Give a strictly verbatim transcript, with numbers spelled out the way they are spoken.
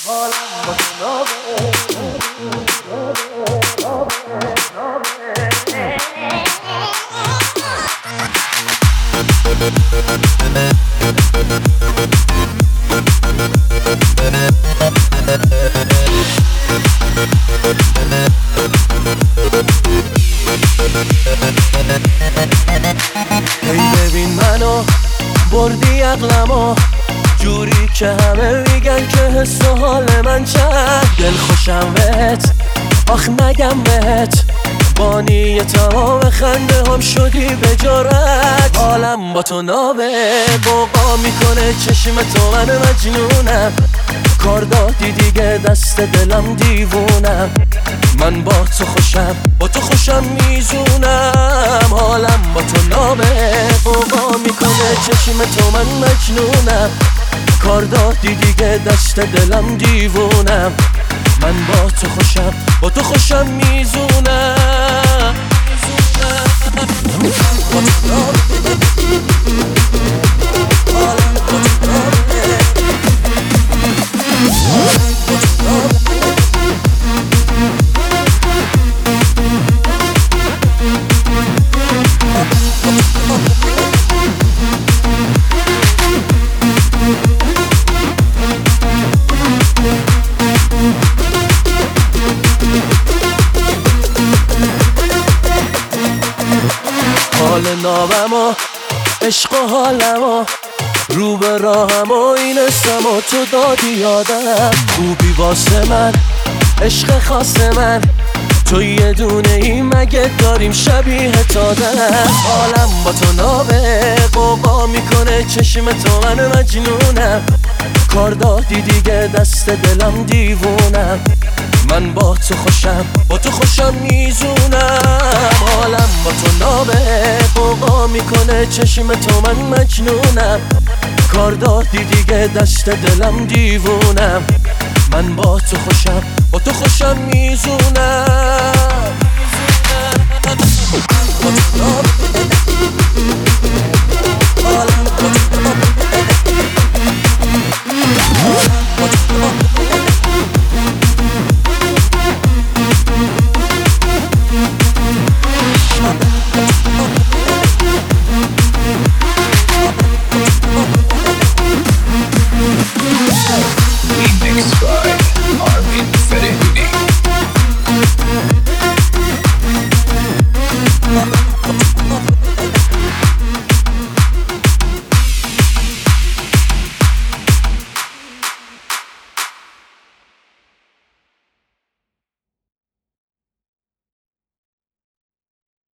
ای ببین منو بردی عقلمو جوری که همه میگن که حس و حال من چند دل خوشم بهت آخ نگم بهت بانی تمام خنده هم شدی به جرأت حالم با تو نابه بوقا میکنه چشم تو من مجنونم کار دادی دیگه دست دلم دیوونم من با تو خوشم با تو خوشم میزونم حالم با تو نابه بوقا میکنه چشم تو من مجنونم کار دادی دیگه دست دلم دیوونم من با تو خوشم با تو خوشم میزونم حال نابم و عشق و حالم و رو به راهم و اینستم و تو دادی یادم خوبی واسه من عشق خاص من تو یه دونه ای مگه داریم شبیه تادم حالم با تو نابه قوقا میکنه چشم تو من مجنونم کار دادی دیگه دست دلم دیوونم من با تو خوشم با تو خوشم میزونم حالم با تو نابه قوقا میکنه چشم تو من مجنونم کار دادی دیگه دست دلم دیوونم من با تو خوشم با تو خوشم میزونم حالم با تو نابه